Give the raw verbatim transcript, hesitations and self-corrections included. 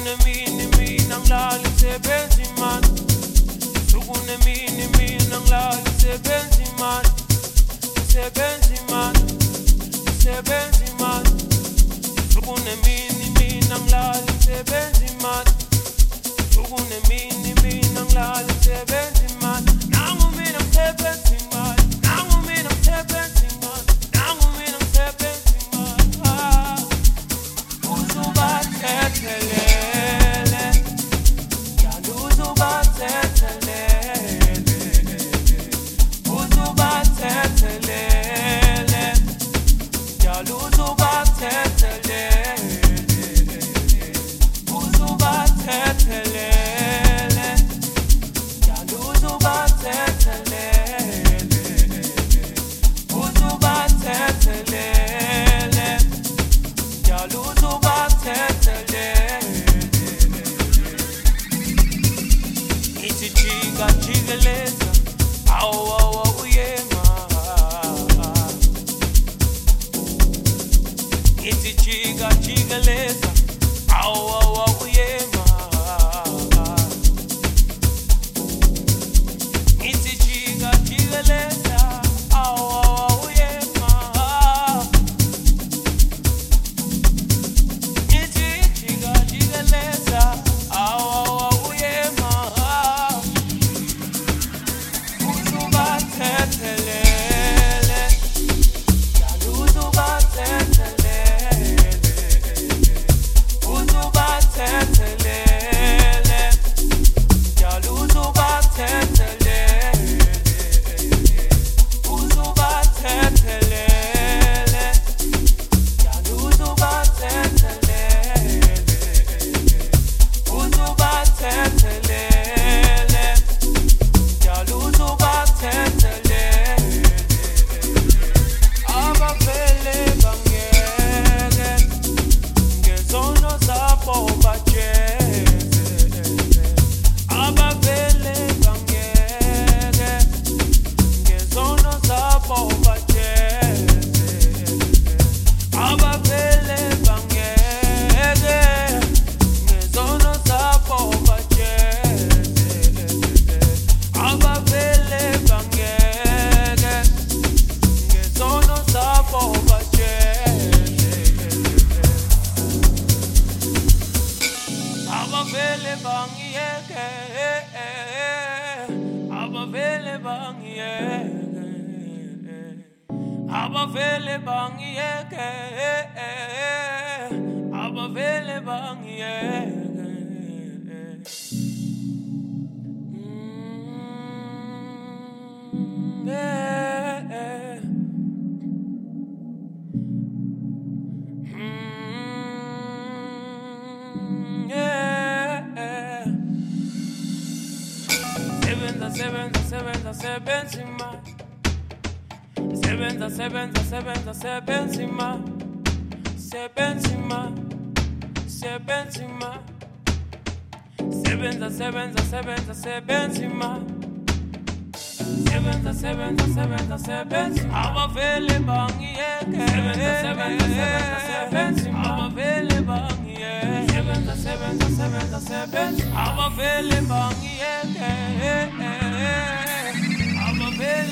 Sukunemini mina ngilala isebenzi man. Sukunemini mina ngilala isebenzi man. Isebenzi man. Isebenzi man. Sukunemini mina ngilala isebenzi man. Sukunemini mina ngilala isebenzi man. Nangu mina ngisebenzi man. Nangu mina ngisebenzi man. Nangu mina ngisebenzi man. Ah. Uzubathethelele. Yanda uzubathethelele. Uzubathethelele. Yanda uzubathethelele. Uzubathethelele. Yanda uzubathethelele. Uzubathethelele. Yanda uzubathethelele. Ithi jika jikeleza. Awu awu uyema. Ithi jika jikeleza. Awu awu uyema. Ithi jika jikeleza. Awu awu uyema. Ithi jika jikeleza. Awu awu uyema. Uzubathethelele. Yanda uzubathethelele. Uzubathethelele. Yanda uzubathethelele. Uzubathethelele. Yanda uzubathethelele. Uzubathethelele. Yanda uzubathethelele. Abavele bangeke ngezono zabo bajeze. Abavele bangeke ngezono zabo bajeze. Abavele bangeke ngezono zabo bajeze. Abavele bangeke ngezono zabo bajeze. Abavele bangiyeke. Abavele bangiyeke. Abavele bangiyeke. Abavele bangiyeke. Mm, yeah. Mm, yeah. Sebenza, sebenza, sebenza, sebenza man. Sebenza, sebenza, sebenza, sebenza man. Sebenza man. Sebenza man. Sebenza, sebenza, sebenza, sebenza man. Sebenza, sebenza, sebenza, sebenza. Abavele bangiyeke. Sebenza, sebenza, sebenza, sebenza. Abavele bangiyeke. Sebenza, sebenza, sebenza, sebenza. Abavele bangiyeke. Abavele